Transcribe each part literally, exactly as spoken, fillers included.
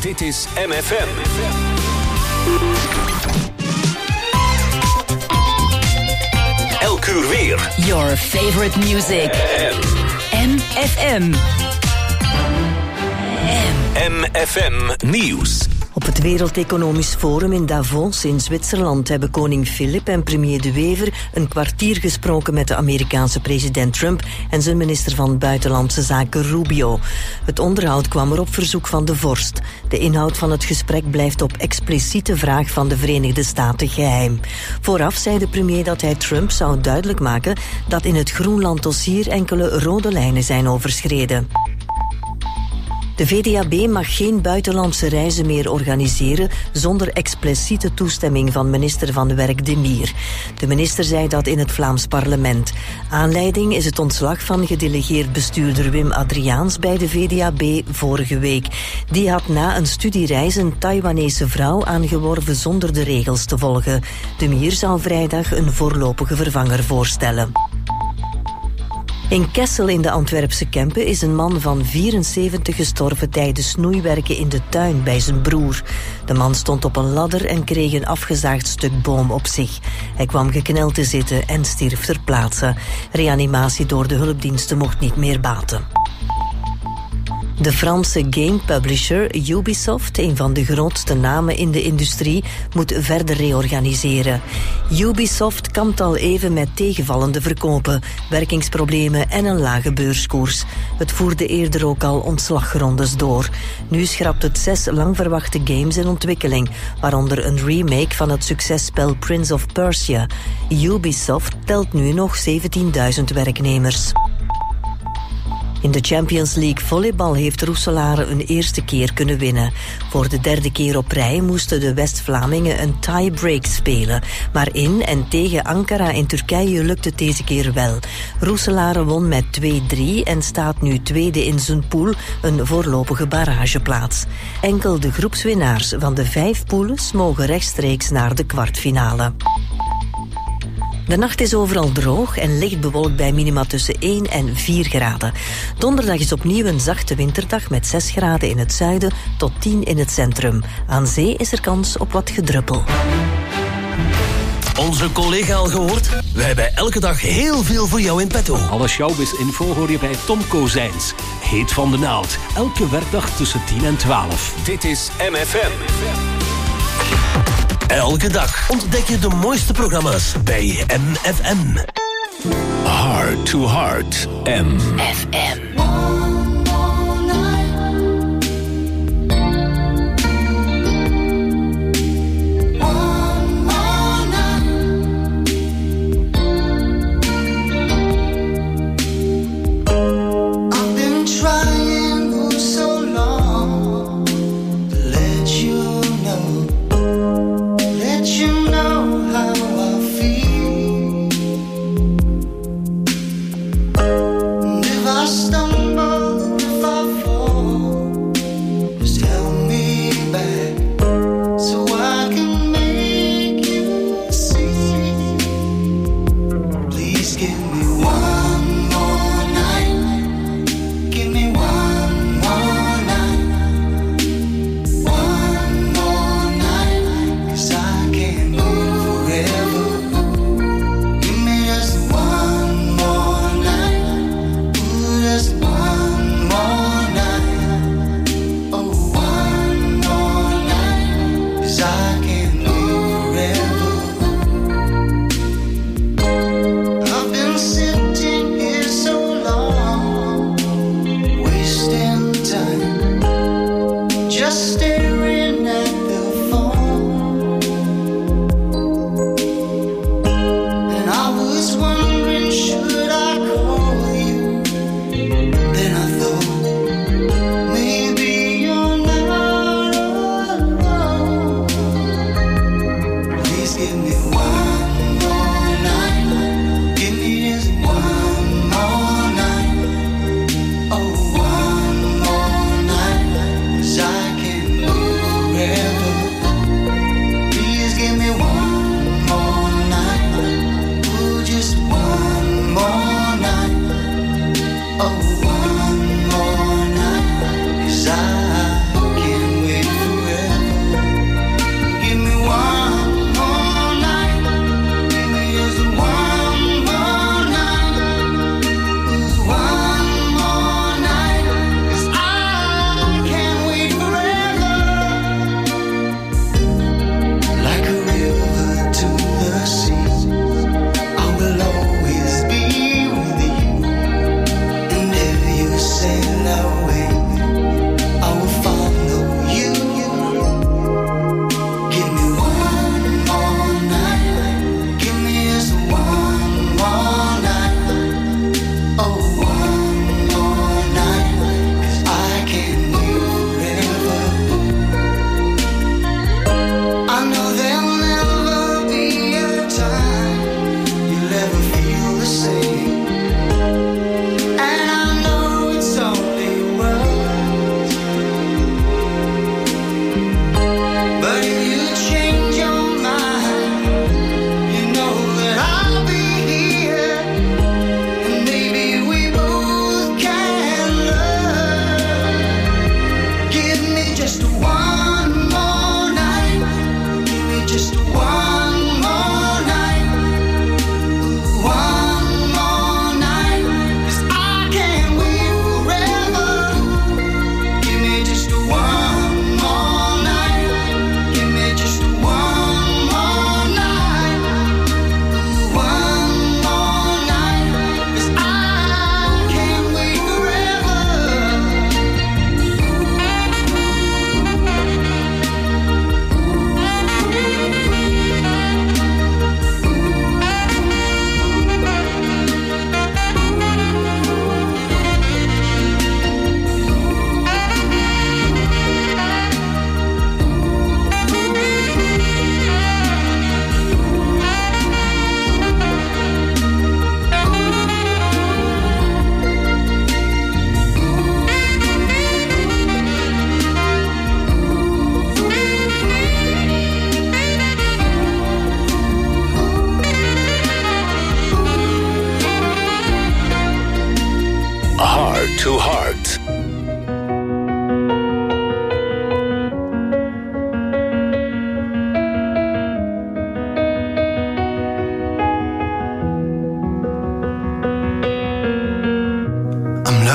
Dit is M F M. Elk uur weer. Your favorite music. M F M. M F M Nieuws. Op het Wereld Economisch Forum in Davos in Zwitserland hebben koning Filip en premier De Wever een kwartier gesproken met de Amerikaanse president Trump en zijn minister van Buitenlandse Zaken Rubio. Het onderhoud kwam er op verzoek van de vorst. De inhoud van het gesprek blijft op expliciete vraag van de Verenigde Staten geheim. Vooraf zei de premier dat hij Trump zou duidelijk maken dat in het Groenland-dossier enkele rode lijnen zijn overschreden. De V D A B mag geen buitenlandse reizen meer organiseren zonder expliciete toestemming van minister van Werk De Mier. De minister zei dat in het Vlaams parlement. Aanleiding is het ontslag van gedelegeerd bestuurder Wim Adriaans bij de V D A B vorige week. Die had na een studiereis een Taiwanese vrouw aangeworven zonder de regels te volgen. De Mier zou vrijdag een voorlopige vervanger voorstellen. In Kessel in de Antwerpse Kempen is een man van vierenzeventig gestorven tijdens snoeiwerken in de tuin bij zijn broer. De man stond op een ladder en kreeg een afgezaagd stuk boom op zich. Hij kwam gekneld te zitten en stierf ter plaatse. Reanimatie door de hulpdiensten mocht niet meer baten. De Franse game publisher Ubisoft, een van de grootste namen in de industrie, moet verder reorganiseren. Ubisoft kampt al even met tegenvallende verkopen, werkingsproblemen en een lage beurskoers. Het voerde eerder ook al ontslagrondes door. Nu schrapt het zes lang verwachte games in ontwikkeling, waaronder een remake van het successpel Prince of Persia. Ubisoft telt nu nog zeventienduizend werknemers. In de Champions League volleybal heeft Roeselare een eerste keer kunnen winnen. Voor de derde keer op rij moesten de West-Vlamingen een tie-break spelen. Maar in en tegen Ankara in Turkije lukt het deze keer wel. Roeselare won met twee drie en staat nu tweede in zijn pool, een voorlopige barrageplaats. Enkel de groepswinnaars van de vijf poules mogen rechtstreeks naar de kwartfinale. De nacht is overal droog en licht bewolkt bij minima tussen één en vier graden. Donderdag is opnieuw een zachte winterdag met zes graden in het zuiden tot tien in het centrum. Aan zee is er kans op wat gedruppel. Onze collega al gehoord? Wij hebben elke dag heel veel voor jou in petto. Alle showbiz-info hoor je bij Tom Kozijns. Heet van de naald. Elke werkdag tussen tien en twaalf. Dit is M F M. Elke dag ontdek je de mooiste programma's bij M F M. Heart to Heart. M F M.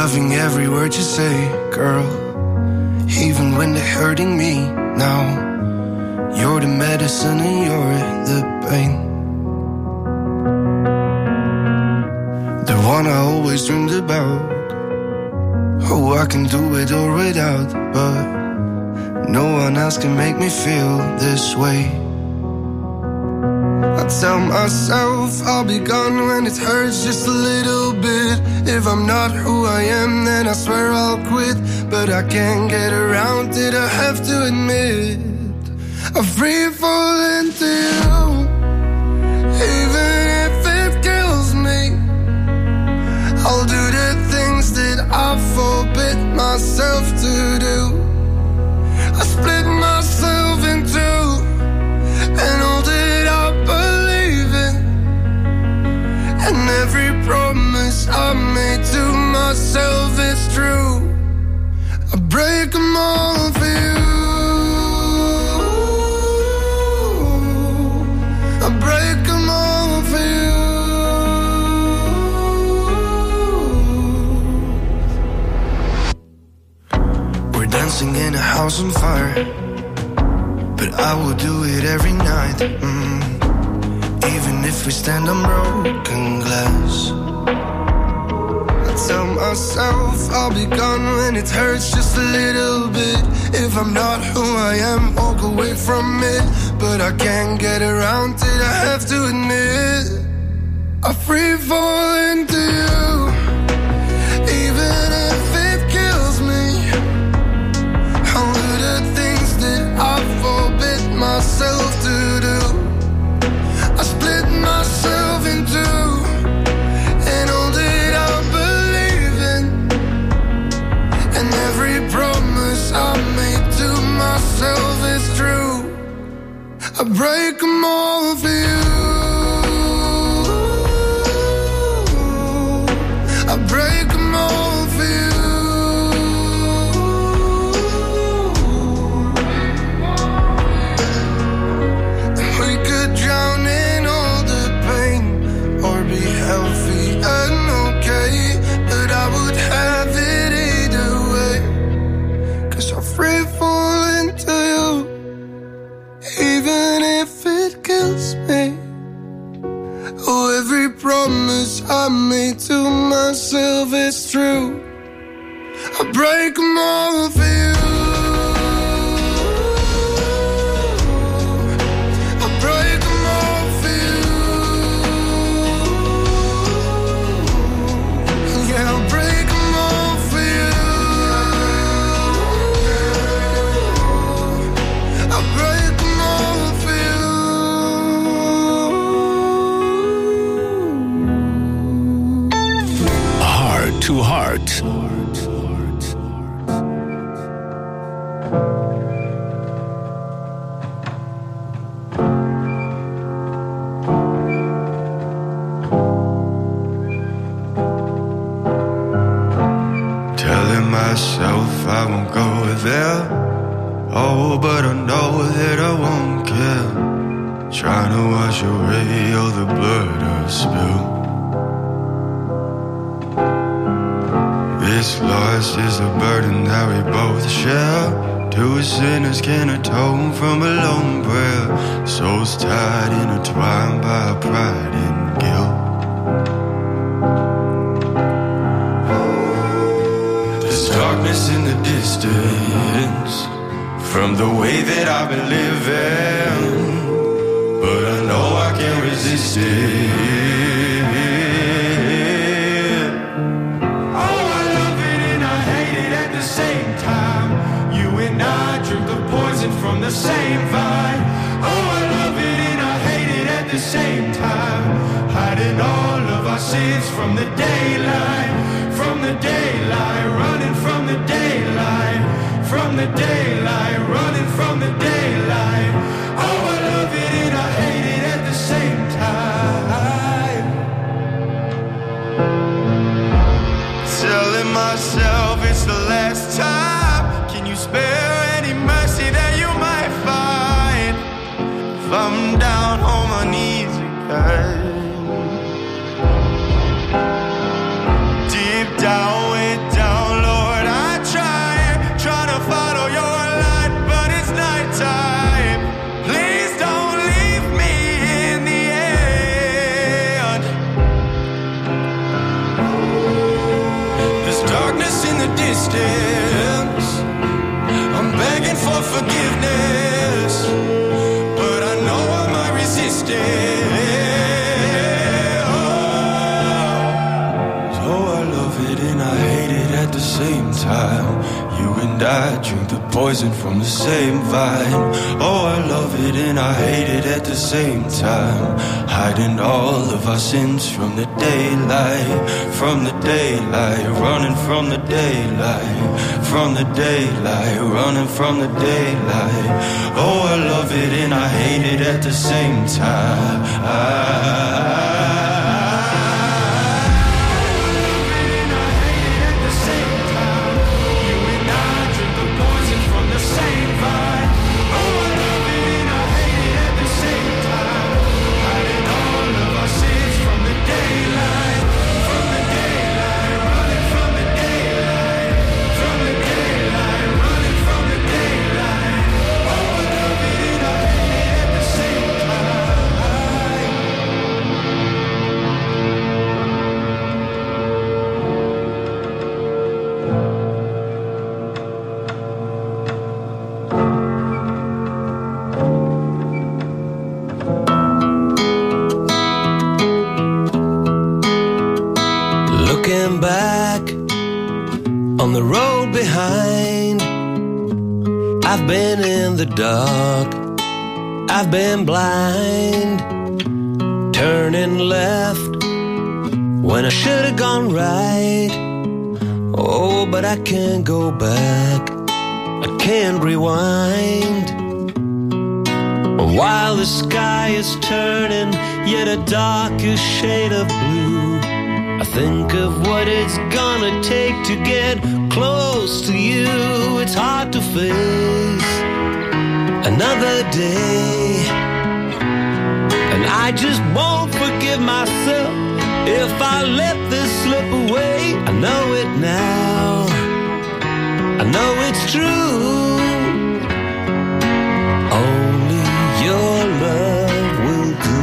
loving every word you say, girl. Even when they're hurting me now, you're the medicine and you're the pain. The one I always dreamed about. Oh, I can do it all without, but no one else can make me feel this way. I tell myself I'll be gone when it hurts just a little bit. If I'm not who I am, then I swear I'll quit. But I can't get around it, I have to admit I free fall into you. Even if it kills me, I'll do the things that I forbid myself to do. I split myself in two and all that I believe in, and every promise I made to myself is true. I break them all for you. I break them all for you. We're dancing in a house on fire, but I will do it every night. Mm. Even if we stand on broken glass. I tell myself I'll be gone when it hurts just a little bit. If I'm not who I am, walk away from it. But I can't get around it, I have to admit I free fall into you. Even if it kills me, I'll do the things that I forbid myself to do. I split myself in two and all that I believe in, and every promise I made to myself is true. I break them all for you. I break them all for you. We could drown in all the pain or be healthy and okay, but I would have it either way, 'cause I free fall into you. Even if it kills me, oh, every promise I made to myself is true. I break them all for you. I break them all for you. Yeah, I'll break them all for you. I break them all for you. Heart to Heart. Telling myself I won't go there. Oh, but I know that I won't care. Trying to wash away all the blood I've spilled. This loss is a burden that we both share. Two sinners can atone from a lone prayer. Souls tied, intertwined by pride and guilt. There's darkness in the distance from the way that I've been living, but I know I can't resist it. Oh, I love it and I hate it at the same time. You and I drink the poison from the same vine. Oh, I love it and I hate it at the same time. Hiding all of our sins from the daylight, from the daylight, running from the daylight, from the daylight, running from the daylight. Oh, I love it and I hate it at the same time. Telling myself it's the last time. Can you spare any mercy that you might find? If I'm down on my knees again, deep down, way down. and I drink the poison from the same vine. Oh, I love it and I hate it at the same time. Hiding all of our sins from the daylight, from the daylight, running from the daylight, from the daylight, running from the daylight. Oh, I love it and I hate it at the same time. I on the road behind, I've been in the dark, I've been blind, turning left when I should have gone right. Oh, but I can't go back, I can't rewind. While the sky is turning yet a darker shade of blue, I think of what it's gonna take to get close to you. It's hard to face another day, and I just won't forgive myself if I let this slip away. I know it now, I know it's true. Only your love will do.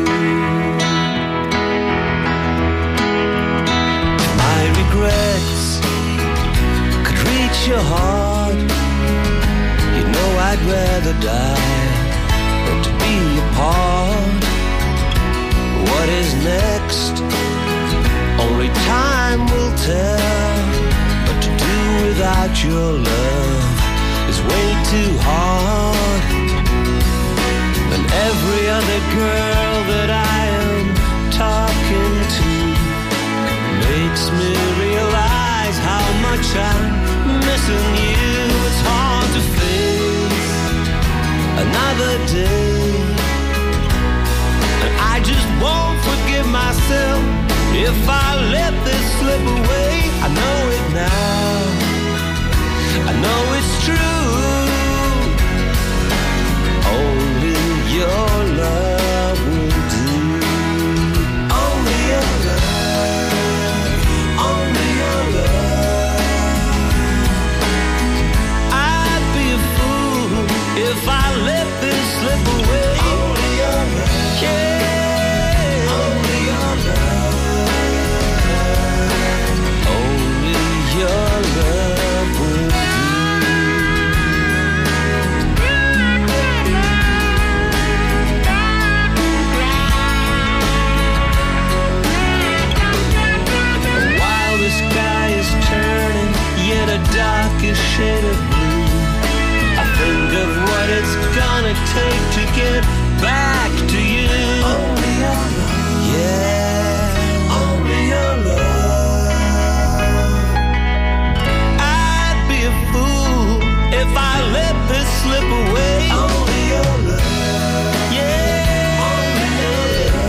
My regrets could reach your heart. You know I'd rather die than to be apart. What is next? Only time will tell. But to do without your love is way too hard. And every other girl that I am talking to makes me realize how much I'm missing you. It's hard to face another day, and I just won't forgive myself if I let this slip away. I know it now, I know it's true. Only your love will do. Only your love, only your love. I'd be a fool if I let this slip away. Only your love, yeah. Only your love, only your love will do. While the sky is turning yet a darker shade of blue, I think of what it's gonna take to get back to you. Only your love, yeah, only your love. I'd be a fool if I let this slip away. Only your love, yeah, only your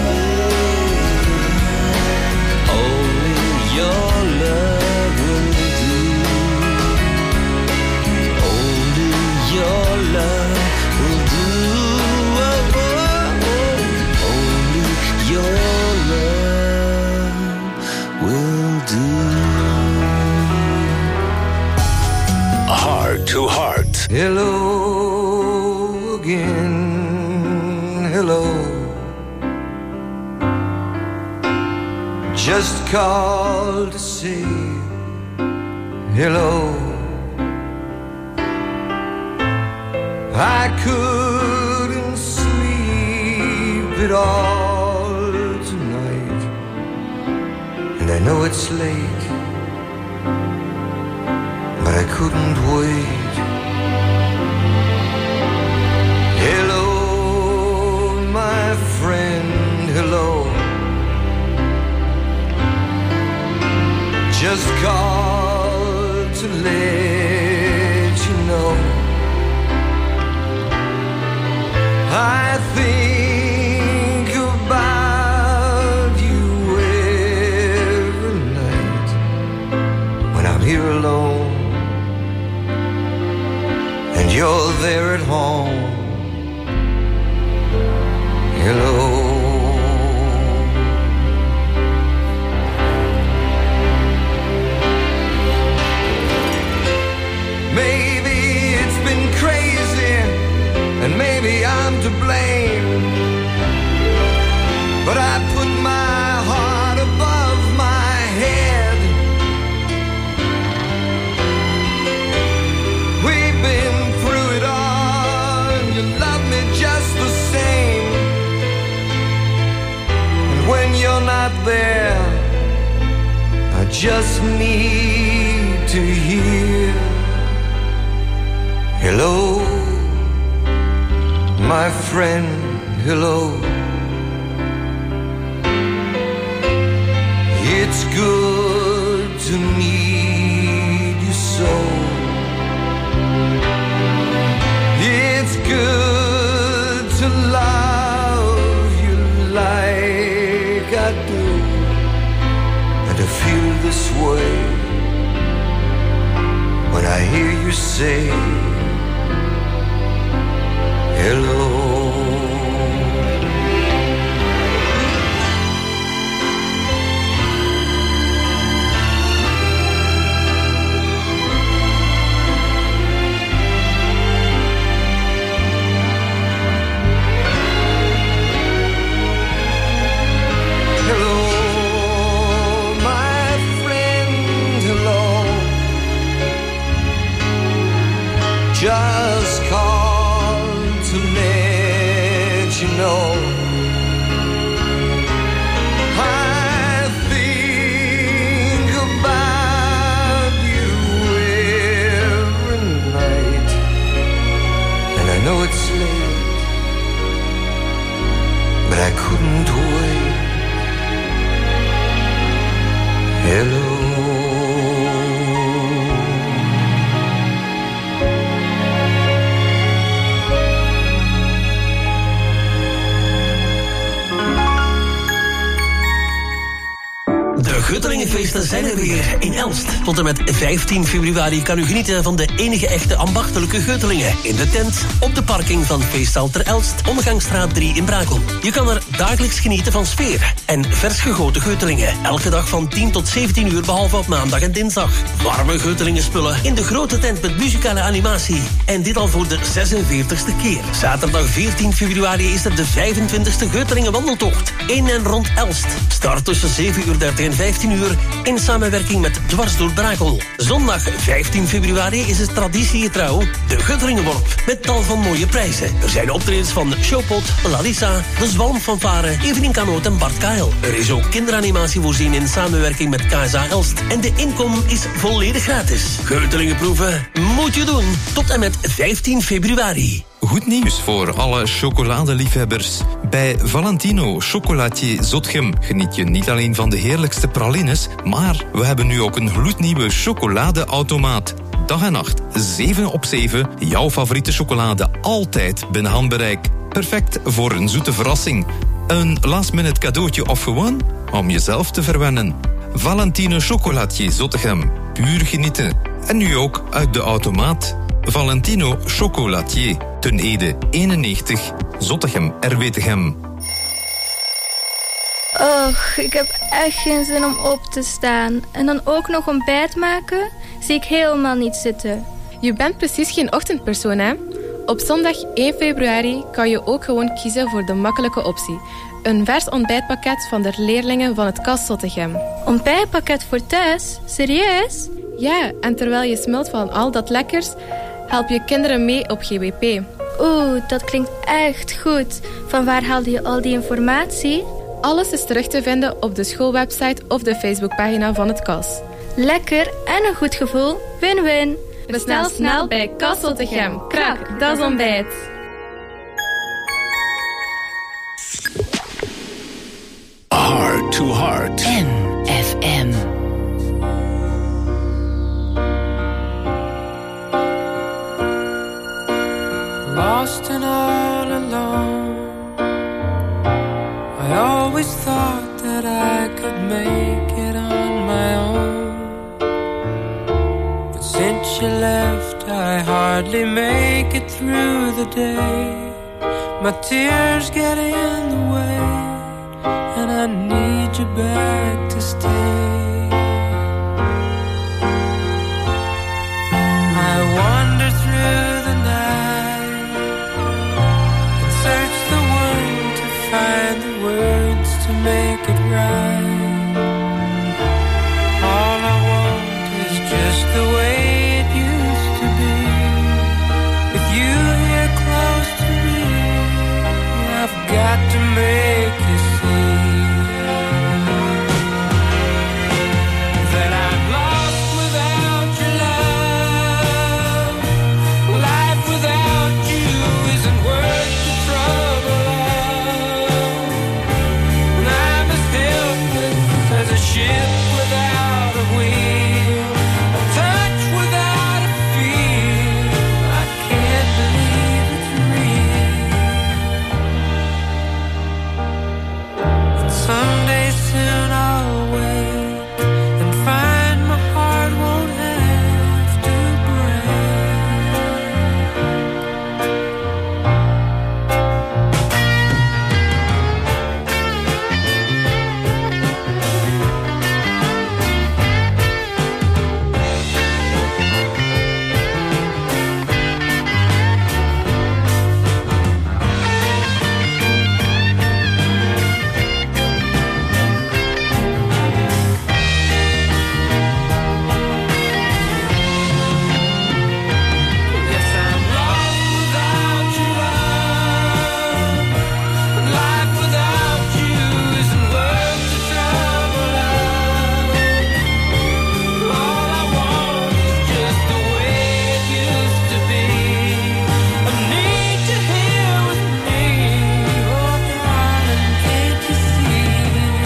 love. Only your love will do. Only your love will do. Oh, oh, oh. Only your love will do. Heart to Heart. Hello again, hello. Just called to say hello. I couldn't sleep at all tonight, and I know it's late, but I I couldn't wait. Hello, my friend, hello. Just called to let you know I think about you every night when I'm here alone and you're there at home. Hello. Maybe it's been crazy and maybe I'm to blame, but I put my heart above my head. We've been through it all and you love me just the same. And when you're not there, I just need to hear hello, my friend, hello. It's good to need you so. It's good to love you like I do, and to feel this way when I hear you say hello. Just called to let you know I think about you every night, and I know it's late, but I couldn't wait. Hello. Guttelingenfeesten zijn er weer in Elst. Tot en met vijftien februari kan u genieten van de enige echte ambachtelijke Guttelingen. In de tent, op de parking van Feestzaal ter Elst, Omgangsstraat drie in Brakel. Je kan er dagelijks genieten van sfeer en vers gegoten Guttelingen. Elke dag van tien tot zeventien uur, behalve op maandag en dinsdag. Warme Guttelingenspullen in de grote tent met muzikale animatie. En dit al voor de zesenveertigste keer. Zaterdag veertien februari is er de vijfentwintigste Guttelingen wandeltocht. In en rond Elst. Start tussen zeven uur dertig en vijftien uur in samenwerking met Dwars door Brakel. Zondag vijftien februari is het traditiegetrouw de Guttelingenworp met tal van mooie prijzen. Er zijn optredens van Showpot, Larissa, de Zwalmfanfare, Evelien Kanoot en Bart Kael. Er is ook kinderanimatie voorzien in samenwerking met K S A Elst. En de inkom is volledig gratis. Guttelingenproeven moet je doen tot en met vijftien februari. Goed nieuws voor alle chocoladeliefhebbers. Bij Valentino Chocolatier Zotgem geniet je niet alleen van de heerlijkste pralines, maar we hebben nu ook een gloednieuwe chocoladeautomaat. Dag en nacht, zeven op zeven, jouw favoriete chocolade altijd binnen handbereik. Perfect voor een zoete verrassing. Een last-minute cadeautje of gewoon om jezelf te verwennen. Valentino Chocolatier Zottegem, puur genieten. En nu ook uit de automaat. Valentino Chocolatier, Ten Ede eenennegentig, Zottegem, R W Tegem. Och, ik heb echt geen zin om op te staan. En dan ook nog ontbijt maken, zie ik helemaal niet zitten. Je bent precies geen ochtendpersoon, hè? Op zondag één februari kan je ook gewoon kiezen voor de makkelijke optie. Een vers ontbijtpakket van de leerlingen van het K A S Zottegem. Ontbijtpakket voor thuis? Serieus? Ja, en terwijl je smult van al dat lekkers, help je kinderen mee op G W P. Oeh, dat klinkt echt goed. Van waar haalde je al die informatie? Alles is terug te vinden op de schoolwebsite of de Facebookpagina van het K A S. Lekker en een goed gevoel. Win-win. Bestel snel bij Kasseltegem. Krak, dat is ontbijt. Heart to Heart. M F M. Lost and all alone, I always thought that I could make it on my own. But since you left, I hardly make it through the day. My tears get in the way, and I need you back to stay. I wander through the night and search the world to find the words to make it right. All I want is just the way it used to be. With you here close to me, I've got to make you see that I'm lost without your love. Life without you isn't worth the trouble of. And I'm as helpless as a ship without a wheel, a touch without a feel. I can't believe it's real. And someday soon I'll wake and find my heart won't have to Yes, I'm lost without your love. Life without you isn't worth the trouble of. All I want is just the way it used to be. I need you here with me. Oh, darling, can't you see?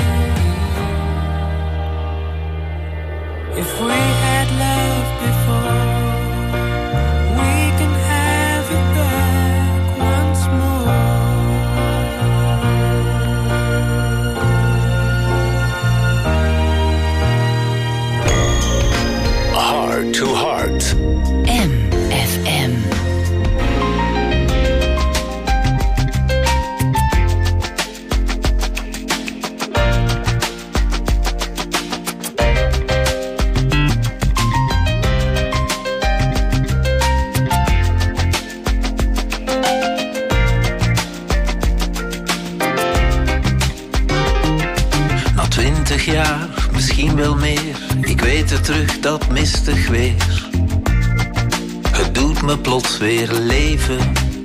If we had love before, we can have it back once more. Heart to Heart. M F M. Na twintig jaar, misschien wel meer. Ik weet het terug, dat mistig weer. Het doet me plots weer leven.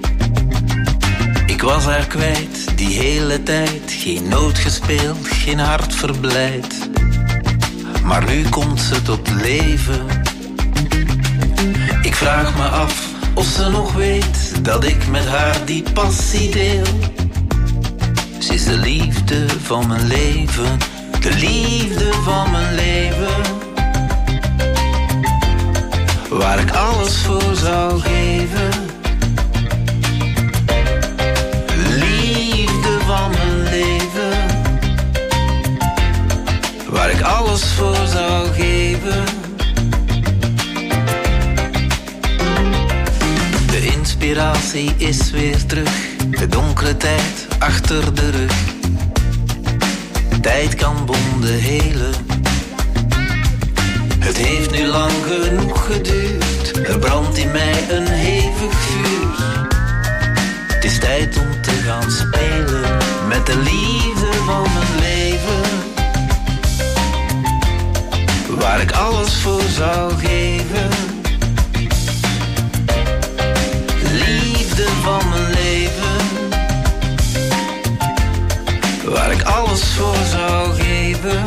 Ik was haar kwijt, die hele tijd. Geen noot gespeeld, geen hart verblijd. Maar nu komt ze tot leven. Ik vraag me af of ze nog weet dat ik met haar die passie deel. Ze is de liefde van mijn leven, de liefde van mijn leven. Waar ik alles voor zou geven. Liefde van mijn leven. Waar ik alles voor zou geven. De inspiratie is weer terug. De donkere tijd achter de rug. Tijd kan wonden helen. Het heeft nu lang genoeg geduurd. Er brandt in mij een hevig vuur. Het is tijd om te gaan spelen met de liefde van mijn leven. Waar ik alles voor zou geven. Liefde van mijn leven. Waar ik alles voor zou geven.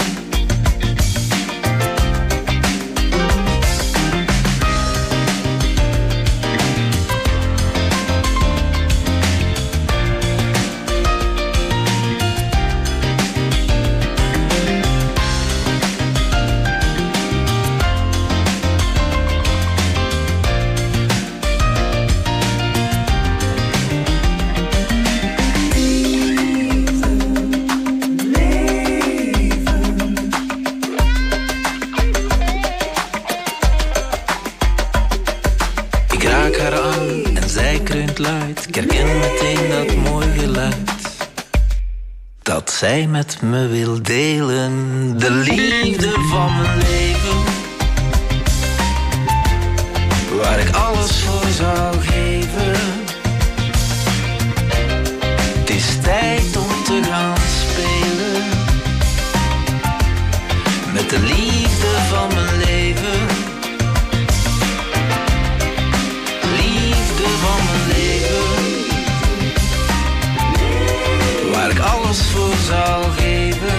sluit. Ik herken meteen dat mooi geluid dat zij met me wil delen. De liefde van mijn leven, waar ik alles voor zou geven. Het is tijd om te gaan spelen met de liefde van mijn leven. Liefde van mijn leven, waar ik alles voor zou geven.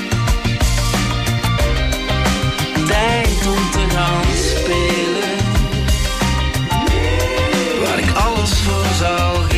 Tijd om te gaan spelen, waar ik alles voor zou geven.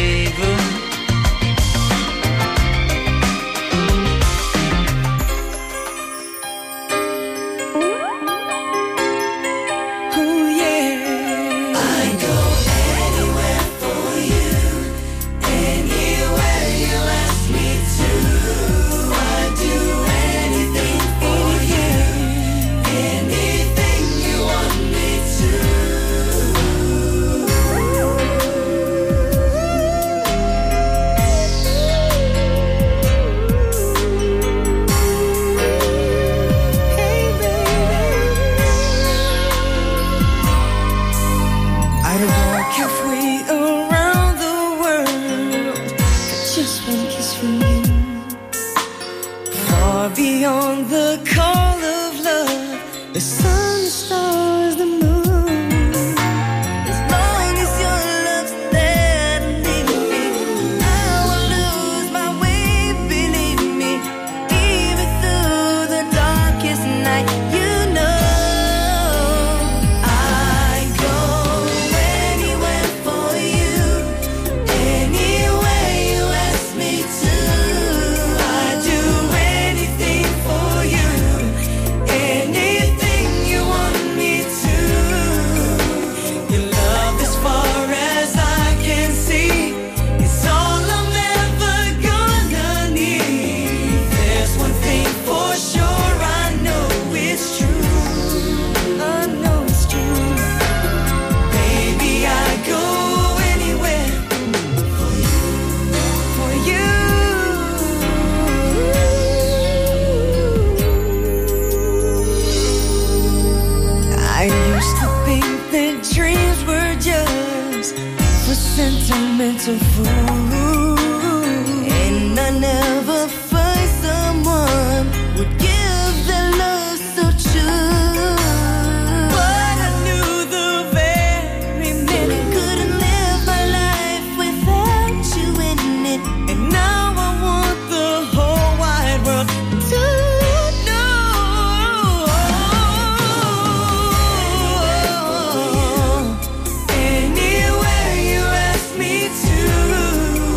Anywhere you ask me to.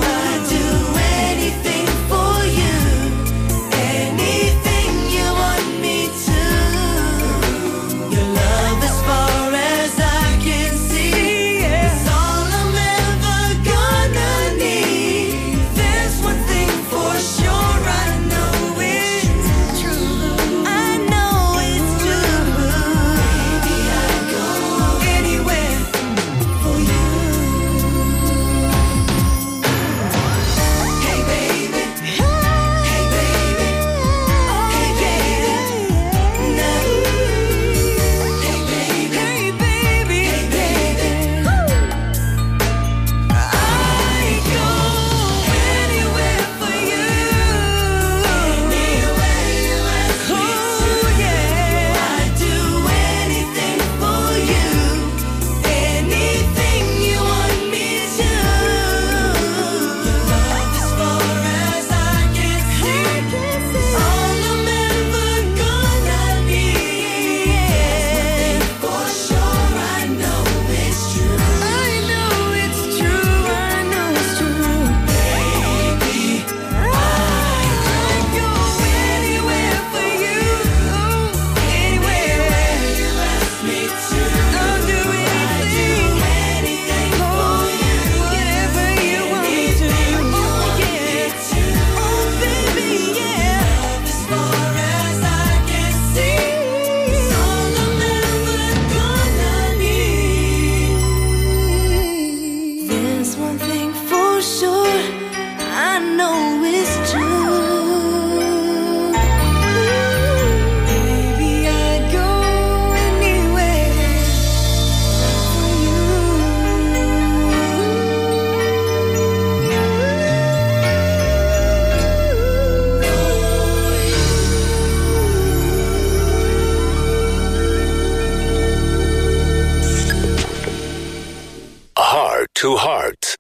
to Heart.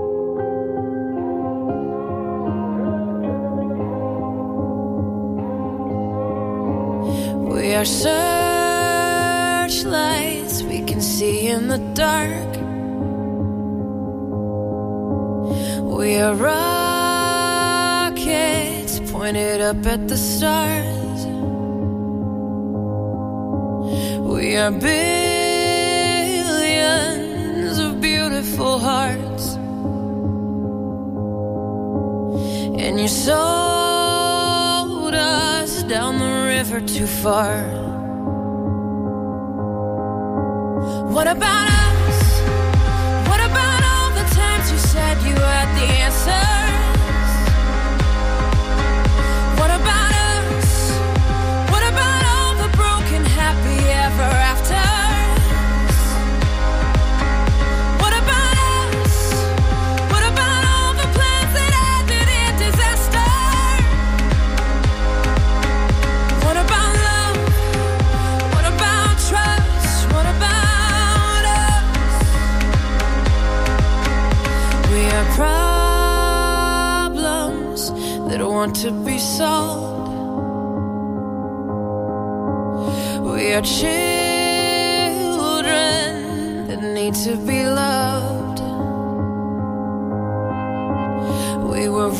We are searchlights we can see in the dark. We are rockets pointed up at the stars. We are billions of beautiful hearts. And you sold us down the river too far. What about us? What about all the times you said you had the answers? What about us? What about all the broken happy ever afters? What about us? What about all the plans that ended in disaster? What about love? What about trust? What about us? We are problems that want to be solved. We are children that need to be loved. We were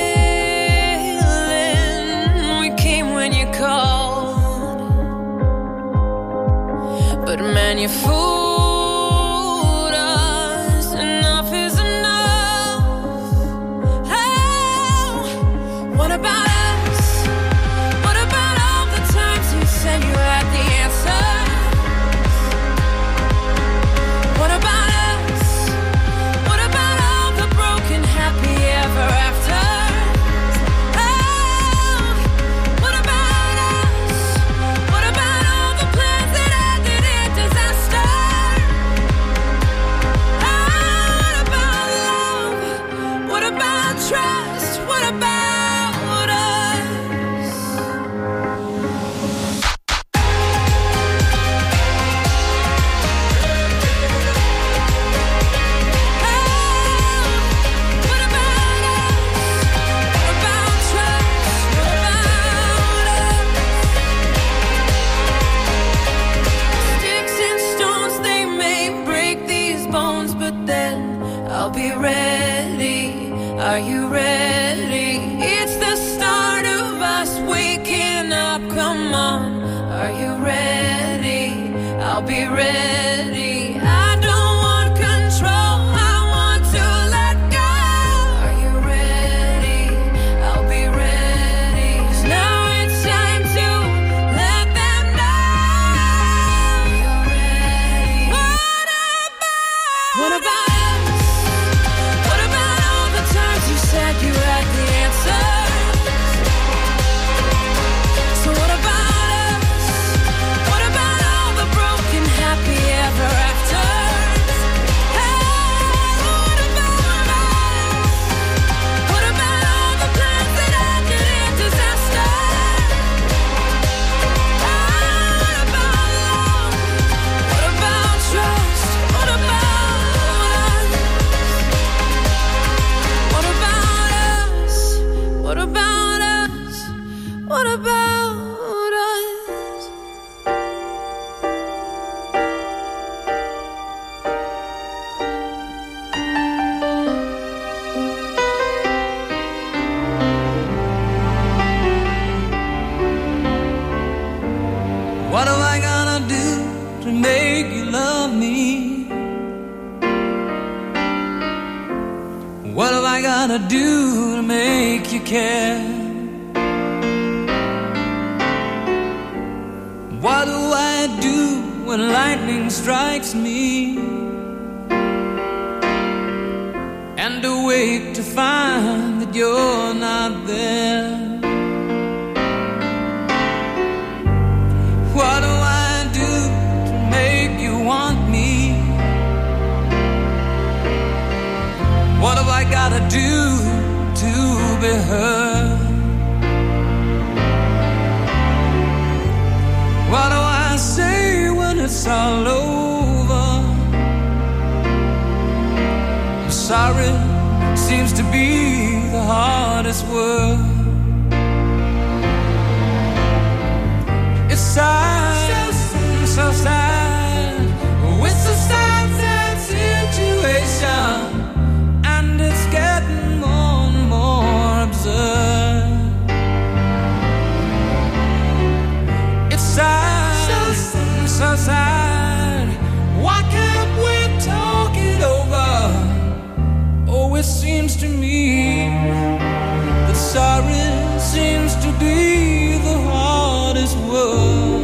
willing, we came when you called. But man, you fooled us. Enough is enough. Oh, what about us? What about all the times you said you had the answers? What about us? What about all the broken happy ever afters? Oh, what about us? What about all the plans that ended in disaster? Oh, what about love? What about trust? What about us? What about us? What about trust? What about us? Sticks and stones, they may break these bones, but then I'll be ready. Are you ready? It's the start of us waking up. Come on, are you ready? I'll be ready. I don't want control. I want to let go. Are you ready? I'll be ready. 'Cause now it's time to let them know. You're ready. What about? What about us? What about all the times you said you had the answers? So what about us? What about all the broken happy ever afters? Hey, what about us? What about all the plans that ended in disaster? Oh, what about love? What about trust? What about us? What about us? What about us? What about us? What am I gonna do to make you love me? What am I gonna do to make you care? What do I do when lightning strikes me? And awake to find that you're not there. What do I do to make you want me? What have I gotta do to be heard? What do I say when it's all over? sorry seems to be the hardest word. It's sad, so sad. It's a sad, sad situation, and it's getting more and more absurd. It's sad, so sad. Why can't we talk it over? Oh, it seems to me that sorry seems to be the hardest word.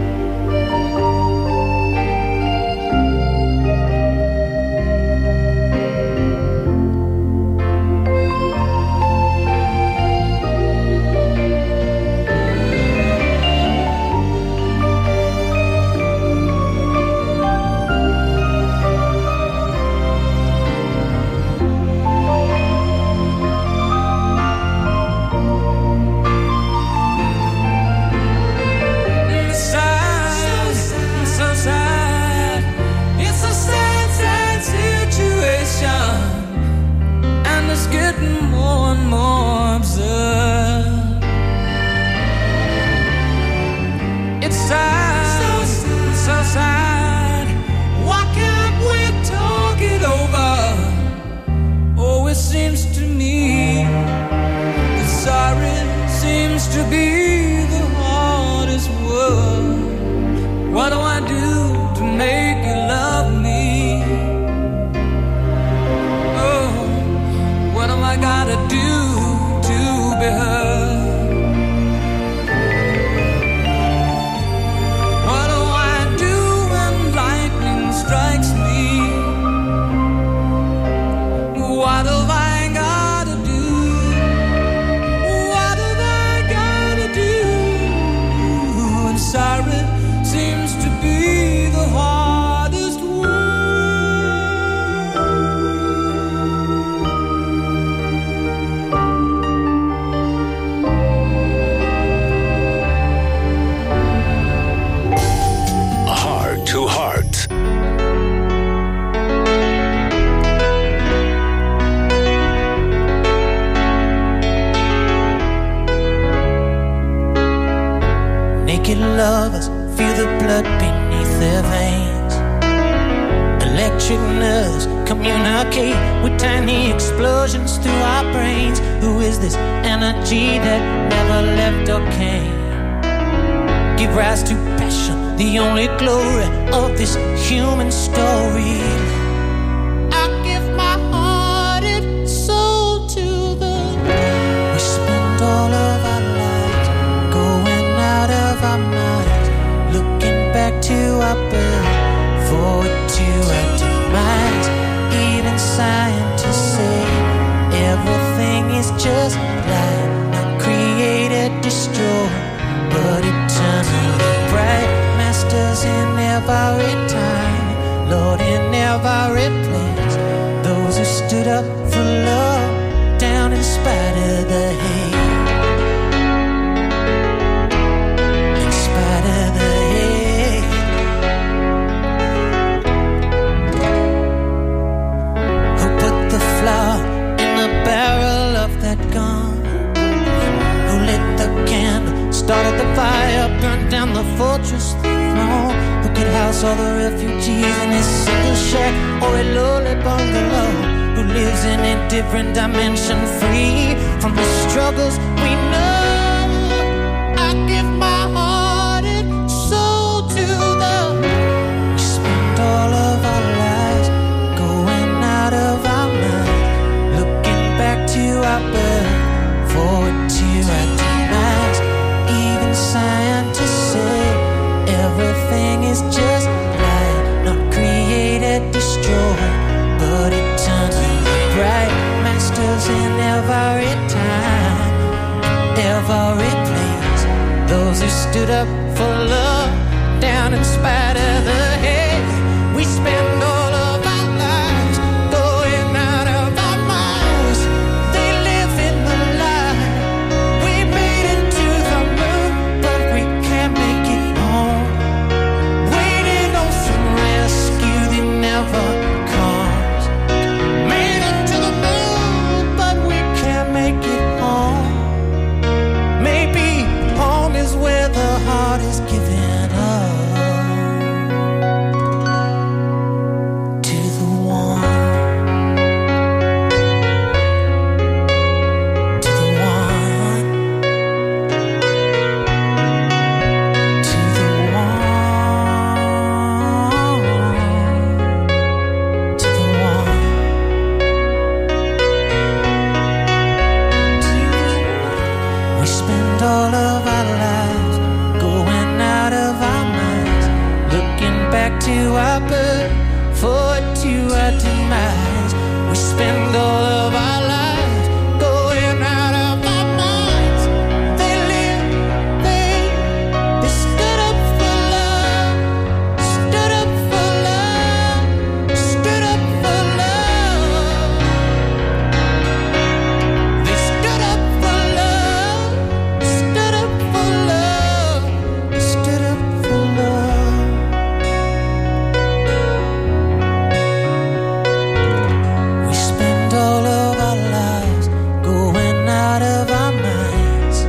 Lovers feel the blood beneath their veins. Electric nerves communicate with tiny explosions through our brains. Who is this energy that never left or came? Give rise to passion, the only glory of this human story. I give my heart and soul to the. We spend all of our lives going out of our minds, looking back to our birth, forward to our demise. Even scientists say everything is just light, not created, destroyed, but eternally bright. Masters in every time, Lord in every place. Those who stood up for love, down in spite of the hate. In spite of the hate. Who put the flower in the barrel of that gun? Who lit the candle, started the fire, burned down the fortress throne? Who could house all the refugees in his single shack or a lowly bungalow? Who lives in a different dimension, free from the struggles we know? I give my heart and soul to the. We spend all of our lives going out of our minds, looking back to our birth, forward to our demise. Even scientists say everything is just light, not created, destroyed, but eternally bright. Masters in every time, every place. Those who stood up for love, down in spite of the hate. We spend all of our lives going out of our minds. They live in the light. We made it to the moon, but we can't make it home. Waiting on some rescue that never comes. Made it I put forward to our demise. We spend all of our lives going out of our minds. They live, they, they stood up for love, stood up for love, stood up for love. They stood up for love, stood up for love, stood up for love. We spend all of our lives going out of our minds.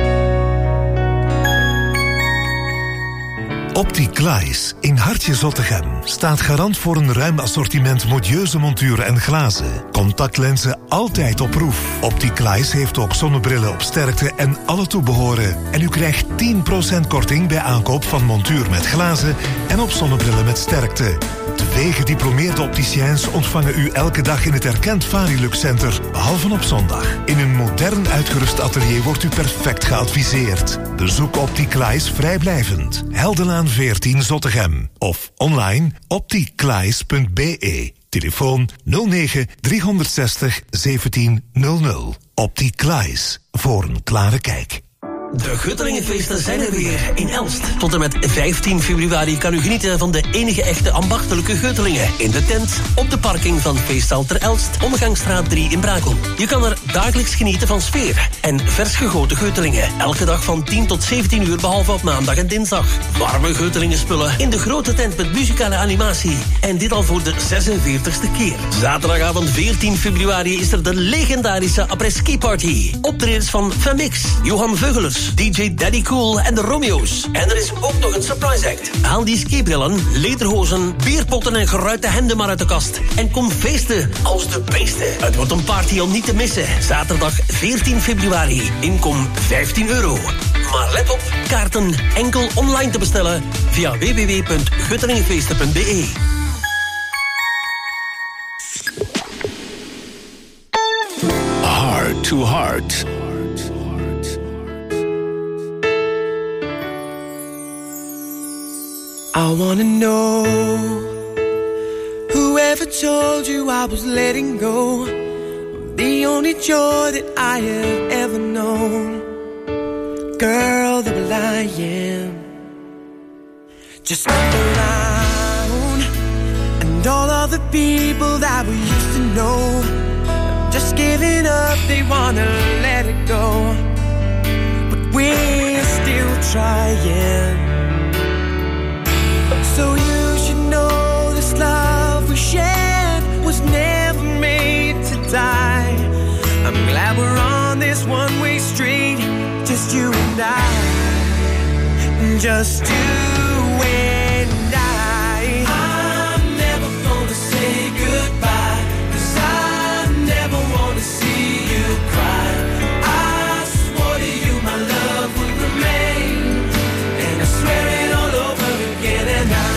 Opticlies in Hartje Zottegem staat garant voor een ruim assortiment modieuze monturen en glazen. Contactlenzen altijd op proef. Opticlies heeft ook zonnebrillen op sterkte en alle toebehoren. En u krijgt tien procent korting bij aankoop van montuur met glazen en op zonnebrillen met sterkte. Twee gediplomeerde opticiens ontvangen u elke dag in het erkend Varilux Center, behalve op zondag. In een modern uitgerust atelier wordt u perfect geadviseerd. Bezoek Opticlies vrijblijvend. Heldenlaan veertien Zottegem. Of online opticlies punt b e. Telefoon nul negen driehonderdzestig zeventien nul nul. Opticlies. Voor een klare kijk. De Guttelingenfeesten zijn er weer in Elst. Tot en met vijftien februari kan u genieten van de enige echte ambachtelijke Guttelingen. In de tent, op de parking van Feestzaal ter Elst, Omgangsstraat drie in Brakel. Je kan er dagelijks genieten van sfeer en vers gegoten Guttelingen. Elke dag van tien tot zeventien uur, behalve op maandag en dinsdag. Warme Guttelingen spullen in de grote tent met muzikale animatie. En dit al voor de zesenveertigste keer. Zaterdagavond veertien februari is er de legendarische après-ski party. Optredens van Femix, Johan Veugelers, D J Daddy Cool en de Romeo's. En er is ook nog een surprise act. Haal die skibrillen, lederhozen, bierpotten en geruite hemden maar uit de kast. En kom feesten als de beesten. Het wordt een party om niet te missen. Zaterdag veertien februari. Inkom vijftien euro. Maar let op, kaarten enkel online te bestellen via w w w punt guttelingenfeesten punt b e. Heart to Heart. I wanna know, whoever told you I was letting go, the only joy that I have ever known. Girl, the will I am. Just look around, and all of the people that we used to know, just giving up, they wanna let it go. But we're still trying. So you should know this love we shared was never made to die. I'm glad we're on this one-way street, just you and I, just you and I. I'm never gonna say goodbye, 'cause I never wanna see you cry. I swore to you my love would remain, and I swear it all over again. And I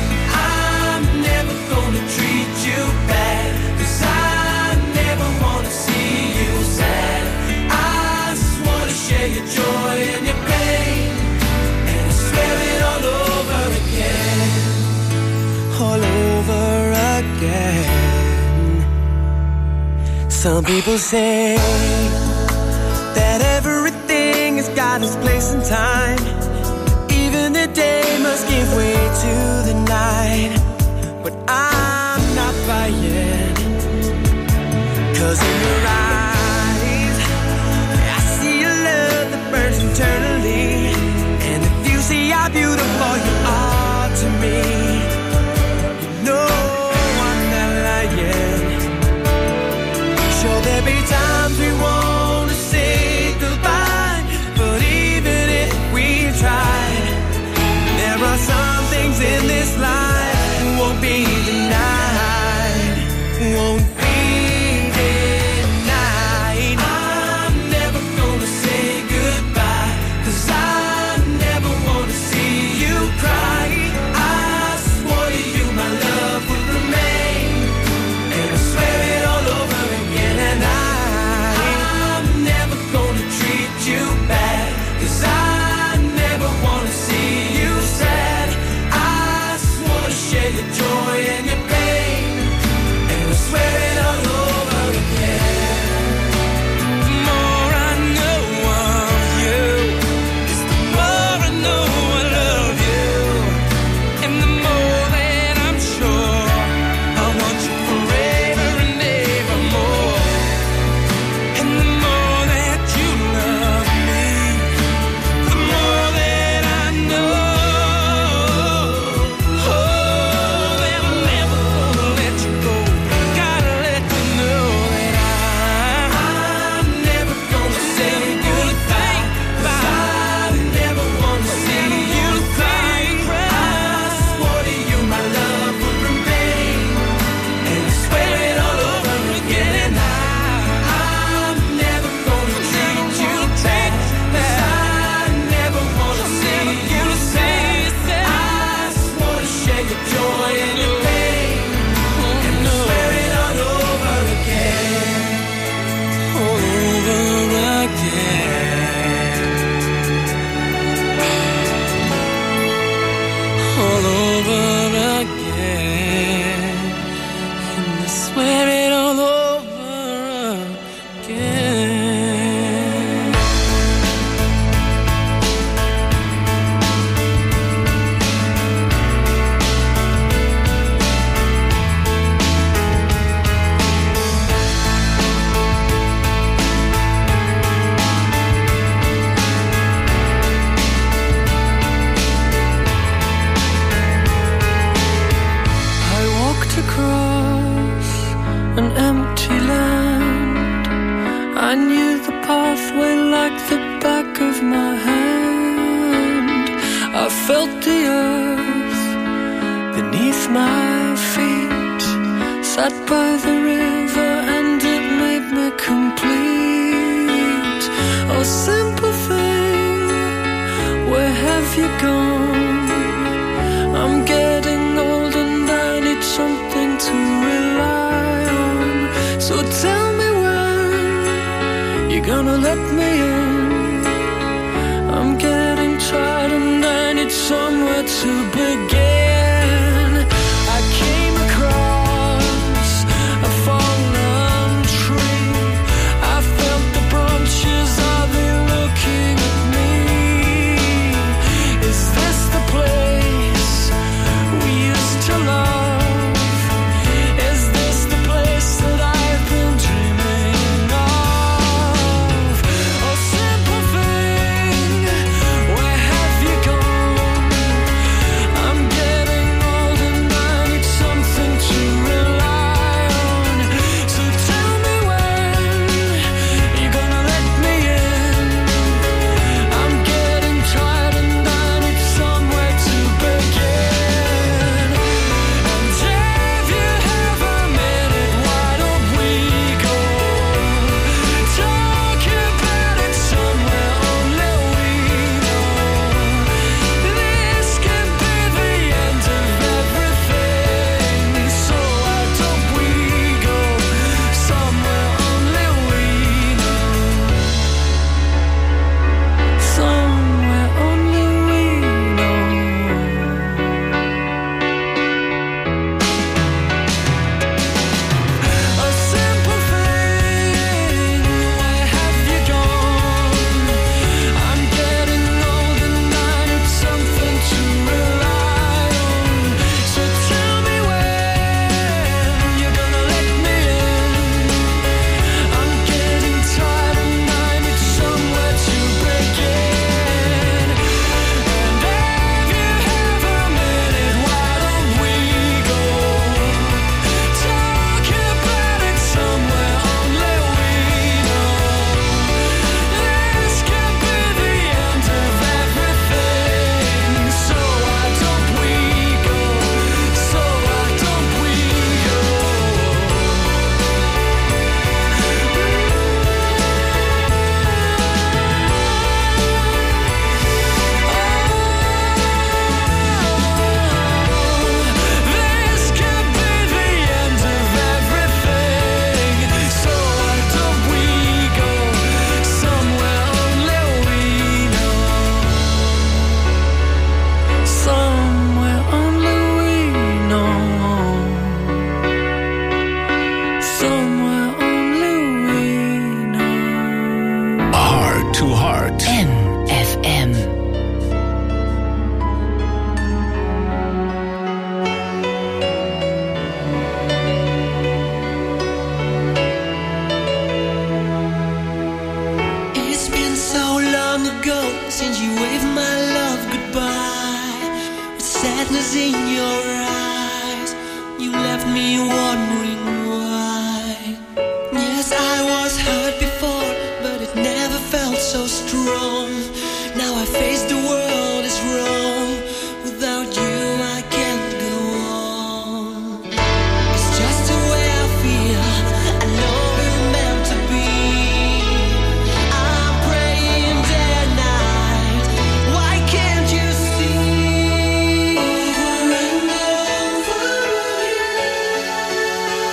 treat you bad, 'cause I never wanna see you sad. I just wanna share your joy and your pain, and I swear it all over again, all over again. Some people say that everything has got its place and time. Even the day must give way to the night. But I'm not buying, 'cause in your eyes I see a love that burns eternally. And if you see how beautiful you are to me, you know I'm not lying. Sure, there'll be times we want to say goodbye, but even if we try, there are some things in this life won't be denied, won't be denied. I'm never gonna say goodbye, 'cause I never wanna see you cry. I swore to you my love would remain, and I swear it all over again. And I swear it all over again. Across an empty land, I knew the pathway like the back of my hand. I felt the earth beneath my feet, sat by the river and it made me complete. Oh, simple thing, where have you gone? I'm getting old and I need something to rely on. So tell me when you're gonna let me in. I'm getting tired and I need somewhere to begin. I came across a fallen tree. I felt the branches of it looking at me. Is this the place we used to love? Is this the place that I've been dreaming of? Oh, simple thing, where have you gone? I'm getting old and I need something to rely on. So tell me when you're gonna let me in. I'm getting tired and I need somewhere to begin. And if you have a minute, why don't we go talk about it somewhere only we know? This could be the end of everything. So why don't we go somewhere only we know? Somewhere only we know. A simple thing, where have you gone? I'm getting old and I need something to rely on. So tell me when you're gonna let me in. I'm getting tired and I need somewhere to begin. And if you have a minute, why don't we go talk about it somewhere only we know? This could be the end of everything. So why don't we go? So why don't we go? This could be the end of everything. So why don't we go somewhere only we know? Somewhere only we know. Somewhere only we know. Heart to Heart. M F M. It's been so long ago since you waved my love goodbye. With sadness in your eyes, you left me wondering why. Yes, I was hurt before, but it never felt so strong. Now I face the world as wrong. Without you, I can't go on. It's just the way I feel. I know we're meant to be. I'm praying day and night. Why can't you see? Over and over again.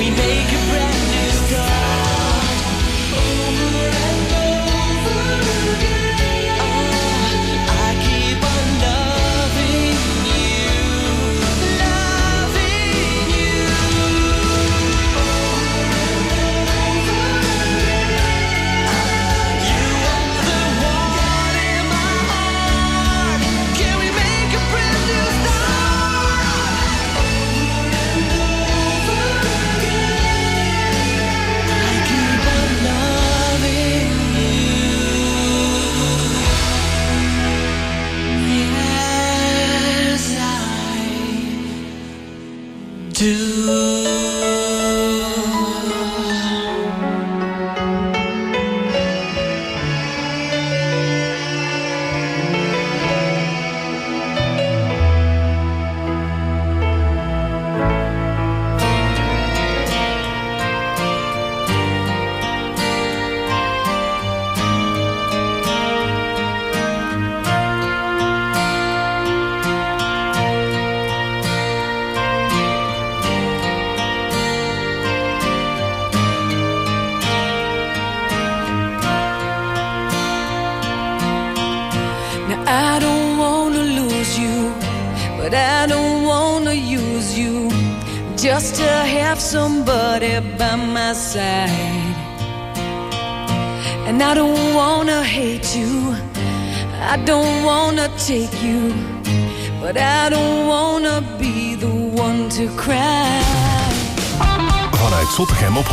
we make a brand new start? Over and over again. Oh, I keep on loving you, loving you. You are the one in my heart. Can we make a brand new start? I keep on loving you. Yes, I do. Now I don't wanna lose you, but I don't wanna use you just to have somebody by my side. And I don't wanna hate you, I don't wanna take you, but I don't wanna be the one to cry. Vanuit Zottegem op